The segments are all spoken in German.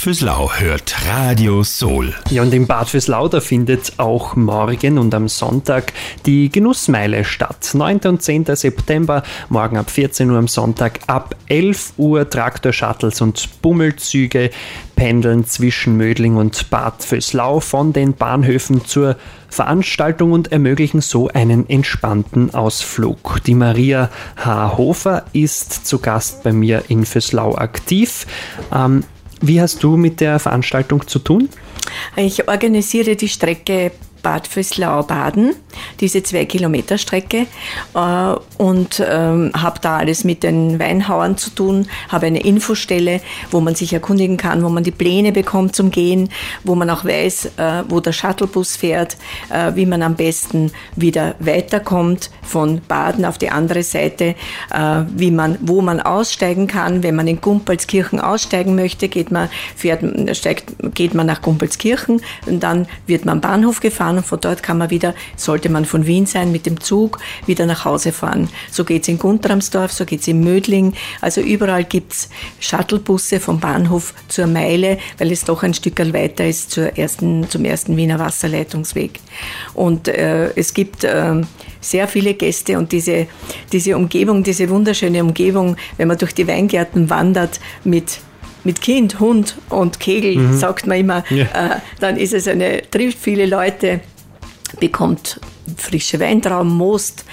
Füßlau hört Radio Soul. Ja, und in Bad Füßlau, da findet auch morgen und am Sonntag die Genussmeile statt. 9. und 10. September, morgen ab 14 Uhr, am Sonntag ab 11 Uhr. Traktorshuttles und Bummelzüge pendeln zwischen Mödling und Bad Füßlau von den Bahnhöfen zur Veranstaltung und ermöglichen so einen entspannten Ausflug. Die Maria H. Hofer ist zu Gast bei mir in Füßlau aktiv. Wie hast du mit der Veranstaltung zu tun? Ich organisiere die Strecke Bad Füßlau-Baden, diese 2-Kilometer-Strecke, und habe da alles mit den Weinhauern zu tun, habe eine Infostelle, wo man sich erkundigen kann, wo man die Pläne bekommt zum Gehen, wo man auch weiß, wo der Shuttlebus fährt, wie man am besten wieder weiterkommt von Baden auf die andere Seite, wo man aussteigen kann. Wenn man in Gumpelskirchen aussteigen möchte, geht man nach Gumpelskirchen und dann wird man am Bahnhof gefahren. Und von dort kann man wieder, sollte man von Wien sein, mit dem Zug wieder nach Hause fahren. So geht's in Guntramsdorf, so geht's in Mödling. Also überall gibt's Shuttlebusse vom Bahnhof zur Meile, weil es doch ein Stück weiter ist zum ersten Wiener Wasserleitungsweg. Und es gibt sehr viele Gäste und diese Umgebung, diese wunderschöne Umgebung, wenn man durch die Weingärten wandert mit Kind, Hund und Kegel, sagt man immer, dann ist es trifft viele Leute, bekommt frische Weintrauben, Most,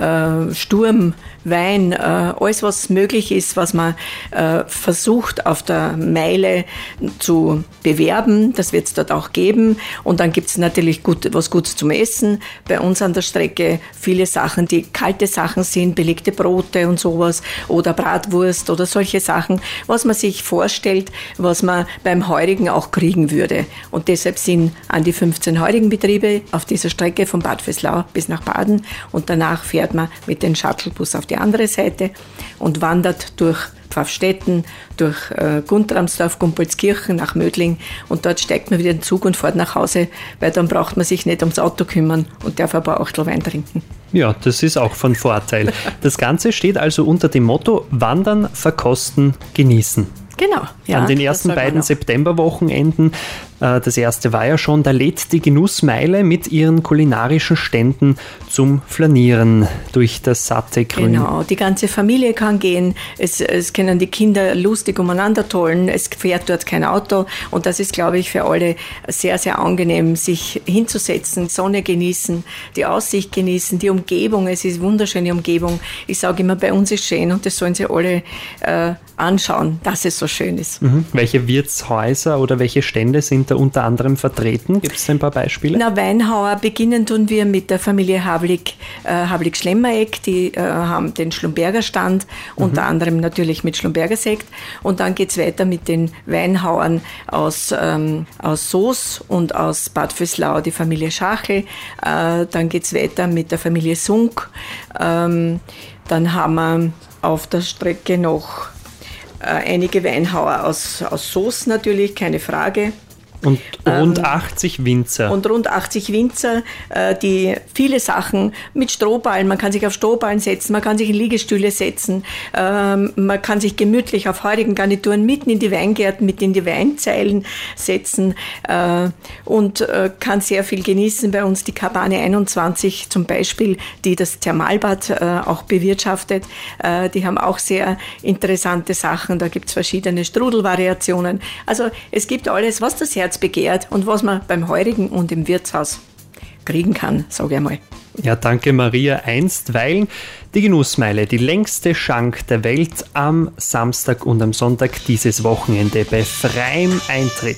Sturm, Wein, alles was möglich ist, was man versucht auf der Meile zu bewerben, das wird es dort auch geben. Und dann gibt es natürlich was Gutes zum Essen. Bei uns an der Strecke viele Sachen, die kalte Sachen sind, belegte Brote und sowas oder Bratwurst oder solche Sachen, was man sich vorstellt, was man beim Heurigen auch kriegen würde. Und deshalb sind an die 15 Heurigenbetriebe auf dieser Strecke von Bad Füßlau bis nach Baden und danach fährt man mit dem Shuttlebus auf die andere Seite und wandert durch Pfaffstätten, durch Guntramsdorf, Gumpelskirchen nach Mödling und dort steigt man wieder in den Zug und fährt nach Hause, weil dann braucht man sich nicht ums Auto kümmern und darf aber auch Wein trinken. Ja, das ist auch von Vorteil. Das Ganze steht also unter dem Motto Wandern, Verkosten, Genießen. Genau. Ja, an den ersten beiden Septemberwochenenden, das erste war ja schon, da lädt die Genussmeile mit ihren kulinarischen Ständen zum Flanieren durch das satte Grün. Genau, die ganze Familie kann gehen, es können die Kinder lustig umeinander tollen, es fährt dort kein Auto und das ist, glaube ich, für alle sehr, sehr angenehm, sich hinzusetzen, Sonne genießen, die Aussicht genießen, die Umgebung, es ist eine wunderschöne Umgebung. Ich sage immer, bei uns ist schön und das sollen sie alle anschauen, dass es so schön ist. Welche Wirtshäuser oder welche Stände sind da unter anderem vertreten? Gibt es ein paar Beispiele? Weinhauer beginnen tun wir mit der Familie Havlik-Schlemmereck, die haben den Schlumberger Stand, unter anderem natürlich mit Schlumberger Sekt und dann geht es weiter mit den Weinhauern aus Soos und aus Bad Füßlau, die Familie Schachel, dann geht es weiter mit der Familie Sunk, dann haben wir auf der Strecke noch einige Weinhauer aus Soos natürlich, keine Frage. Und rund 80 Winzer. Und rund 80 Winzer, die viele Sachen mit Strohballen, man kann sich auf Strohballen setzen, man kann sich in Liegestühle setzen, man kann sich gemütlich auf heurigen Garnituren mitten in die Weingärten, mitten in die Weinzeilen setzen und kann sehr viel genießen. Bei uns die Kabane 21 zum Beispiel, die das Thermalbad auch bewirtschaftet, die haben auch sehr interessante Sachen. Da gibt es verschiedene Strudelvariationen. Also es gibt alles, was das Herz begehrt und was man beim Heurigen und im Wirtshaus kriegen kann, sage ich einmal. Ja, danke Maria. Einstweilen die Genussmeile, die längste Schank der Welt, am Samstag und am Sonntag dieses Wochenende bei freiem Eintritt.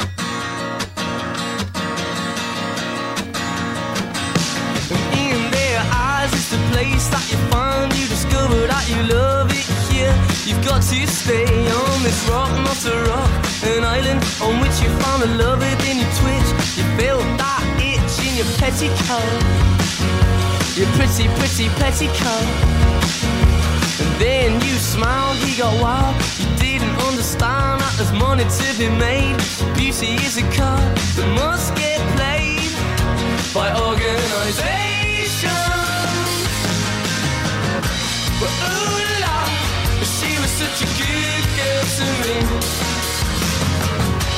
You've got to stay on this rock, not a rock, an island on which you found a lover, then you twitch, you feel that itch in your petticoat, your pretty, pretty petticoat, and then you smiled, he got wild, you didn't understand that there's money to be made, beauty is a card that must get played by organisation, but ooh la, she was such a good girl to me.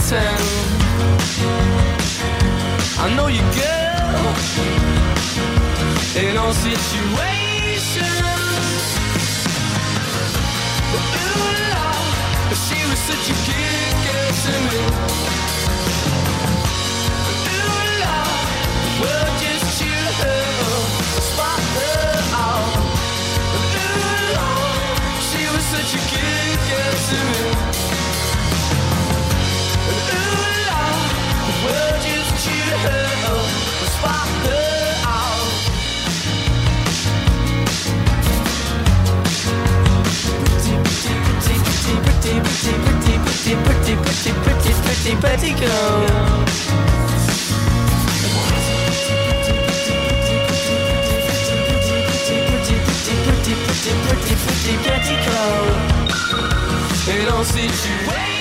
pretend. I know you, girl, in all situations. Ooh, Lord, she was such a good girl to me. Ooh, Lord, well, just chill her up, spot her out. Ooh, Lord, she was such a good girl to me. Well, just cheer her up, spot her out. Pretty girl. Pretty girl. In all situations.